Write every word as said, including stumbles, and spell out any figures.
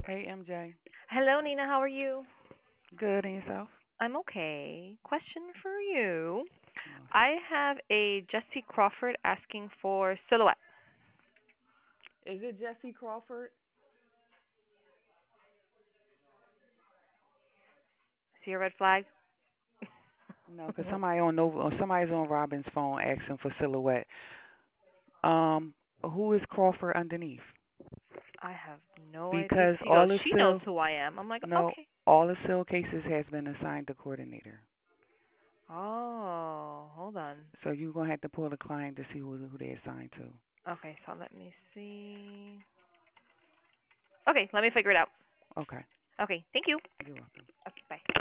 Hey, M J. Hello, Nina. How are you? Good, and yourself? I'm okay. Question for you. Oh, I have a Jesse Crawford asking for silhouette. is it Jesse Crawford? See a red flag? No, 'cause somebody on Nova, or somebody's on Robin's phone asking for Silhouette. Um, who is Crawford underneath? I have no idea. Because She all goes, the she knows Sil, who I am. I'm like, no, okay. all the Sil cases has been assigned to coordinator. Oh, hold on. So you're gonna have to pull the client to see who who they assigned to. Okay, so let me see. Okay, let me figure it out. Okay, Okay, thank you. you're welcome. Okay, bye.